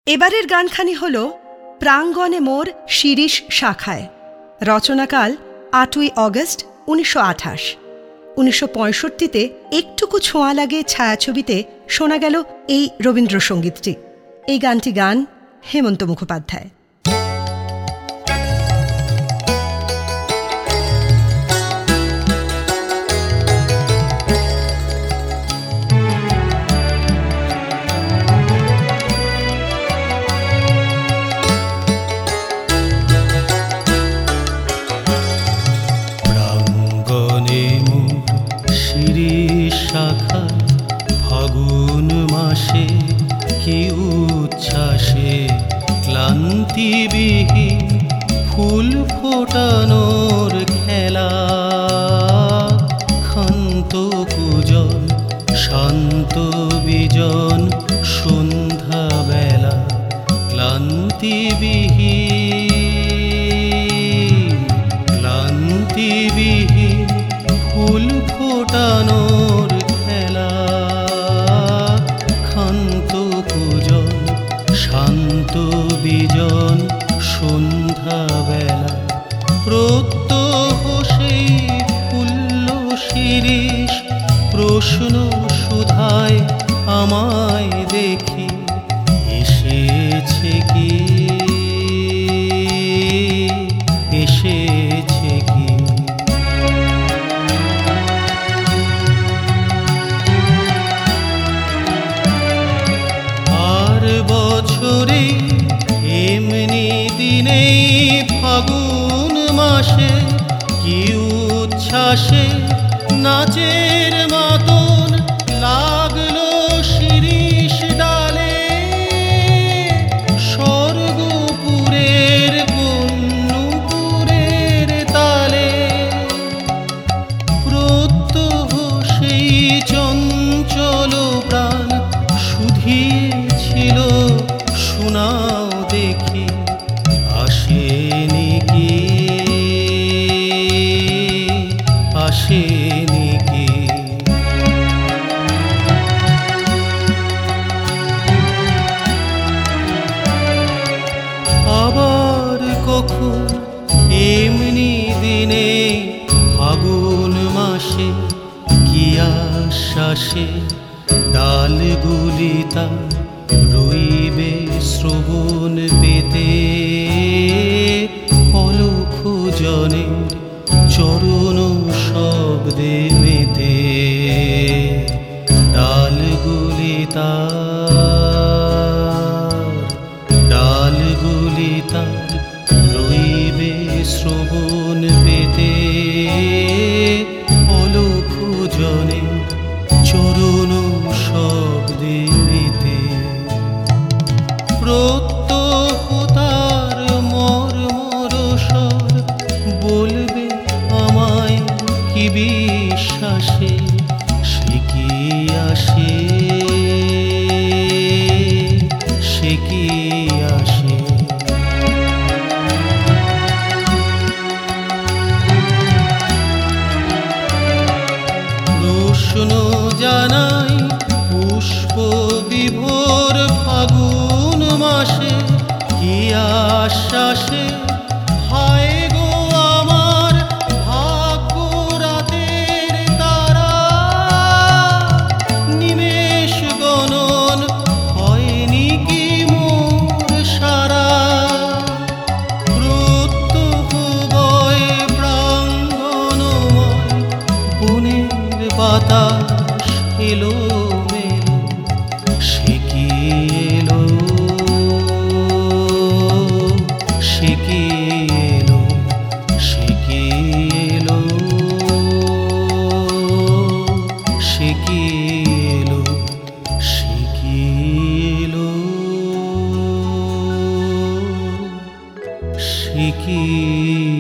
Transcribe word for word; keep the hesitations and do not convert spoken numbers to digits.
এবারের গানখানি হল প্রাঙ্গণে মোর শিরিষ শাখায়। রচনাকাল আটই অগস্ট উনিশশো আঠাশ। উনিশশো পঁয়ষট্টিতে একটুকু ছোঁয়া লাগে ছায়াছবিতে শোনা গেল এই রবীন্দ্রসঙ্গীতটি। এই গানটি গান হেমন্ত মুখোপাধ্যায়। ফাগুন মাসে কি উচ্ছ্বাসে ক্লান্তিবিহীন ফুল ফোটানোর খেলা, ক্ষান্ত কুজন শান্ত বিজন সন্ধ্যাবেলা ক্লান্তিবিহীন ক্লান্তিবিহীন ফুল ফোটানোর খেলা, ক্ষান্ত কুজন শান্ত বিজন সন্ধ্যাবেলা প্রত্যহ সেই ফুল্ল শিরিষ প্রশ্ন সুধায় আমায় দেখি এসেছে কি এসেছে কি। আর বছরে এমনি দিনে ফাগুন মাসে কি উচ্ছ্বাসে নাচের মাতন লাগলো শিরিষ ডালে, স্বর্গপুরের বন্যপুরের তালে প্রত্যহ সেই চঞ্চল প্রাণ শুধিয়েছিল শোনাও দেখি আসেনি কি আসেনি কি। আবার কখন এমনি দিনে ফাগুন মাসে কি আশ্বাসে ডালগুলি তার রইবে শ্রবণ পেতে, অলখ জনের চরণ শব্দে মেতে, ডালগুলি তার ডালগুলি তার রইবে শ্রবণ পেতে, অলখ জনের চরণ শব্দে মেতে প্রত্যহ তার মর্মর স্বর বলবে আমায় কি বিশ্বাসে সে কি আসে সে কি আসে। প্রশ্ন জানাই পুষ্প বিভোর ফাগুন মাসে কি আশ্বাসে হায় গো আমার ভাগ্য রাতের তারা, নিমেষ গণন হয়নি কি মোর সারা, প্রত্যহ বয় প্রাঙ্গণময় বনের বাতাস এলো মেলো সে কি এলো সে কি এলো সে কি এলো সে কি এলো সে কি এলো সে কি